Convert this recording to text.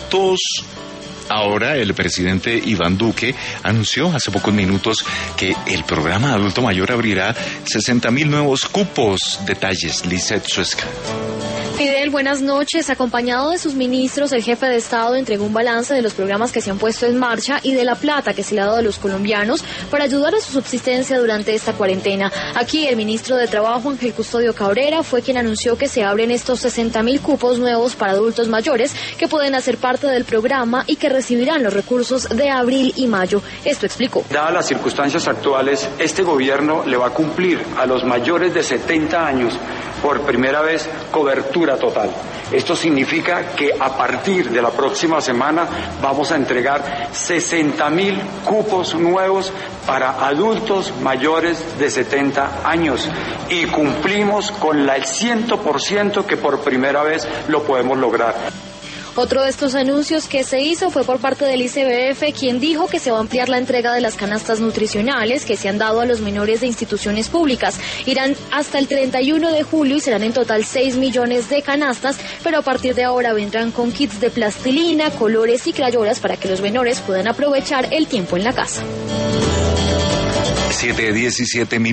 adultos. Ahora el presidente Iván Duque anunció hace pocos minutos que el programa Adulto Mayor abrirá 60.000 nuevos cupos. Detalles, Lizeth Suesca. Fidel, buenas noches. Acompañado de sus ministros, el jefe de Estado entregó un balance de los programas que se han puesto en marcha y de la plata que se le ha dado a los colombianos para ayudar a su subsistencia durante esta cuarentena. Aquí el ministro de Trabajo, Ángel Custodio Cabrera, fue quien anunció que se abren estos 60.000 cupos nuevos para adultos mayores que pueden hacer parte del programa y que recibirán los recursos de abril y mayo. Esto explicó. Dadas las circunstancias actuales, este gobierno le va a cumplir a los mayores de 70 años por primera vez cobertura total. Esto significa que a partir de la próxima semana vamos a entregar 60.000 cupos nuevos para adultos mayores de 70 años y cumplimos con el 100% que por primera vez lo podemos lograr. Otro de estos anuncios que se hizo fue por parte del ICBF, quien dijo que se va a ampliar la entrega de las canastas nutricionales que se han dado a los menores de instituciones públicas. Irán hasta el 31 de julio y serán en total 6 millones de canastas, pero a partir de ahora vendrán con kits de plastilina, colores y crayolas para que los menores puedan aprovechar el tiempo en la casa. 7:17